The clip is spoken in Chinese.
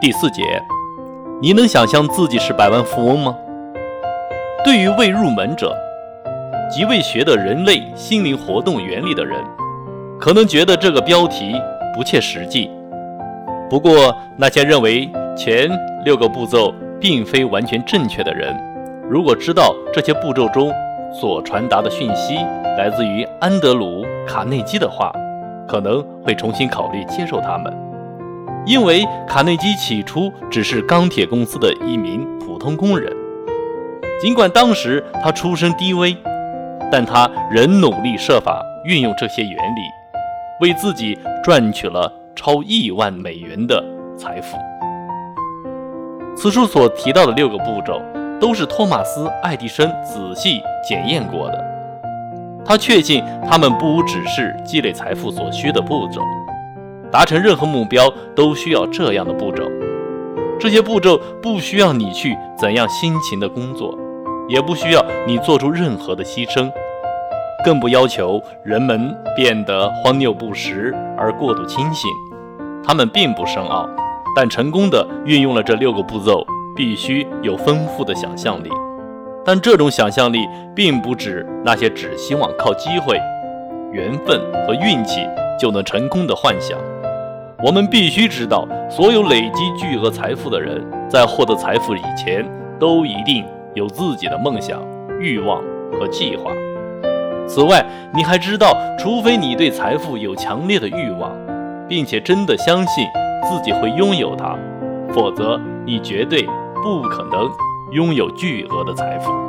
第4节，你能想象自己是百万富翁吗？对于未入门者，即未学的人类心灵活动原理的人，可能觉得这个标题不切实际。不过，那些认为前6个步骤并非完全正确的人，如果知道这些步骤中所传达的讯息来自于安德鲁·卡内基的话，可能会重新考虑接受他们。因为卡内基起初只是钢铁公司的一名普通工人，尽管当时他出身低微，但他仍努力设法运用这些原理，为自己赚取了超亿万美元的财富。此处所提到的6个步骤都是托马斯·爱迪生仔细检验过的，他确信他们不只是积累财富所需的步骤，达成任何目标都需要这样的步骤。这些步骤不需要你去怎样辛勤的工作，也不需要你做出任何的牺牲，更不要求人们变得荒谬不实而过度轻信。他们并不深奥，但成功地运用了这6个步骤，必须有丰富的想象力。但这种想象力并不指那些只希望靠机会、缘分和运气就能成功的幻想。我们必须知道，所有累积巨额财富的人，在获得财富以前，都一定有自己的梦想、欲望和计划。此外，你还知道，除非你对财富有强烈的欲望，并且真的相信自己会拥有它，否则你绝对不可能拥有巨额的财富。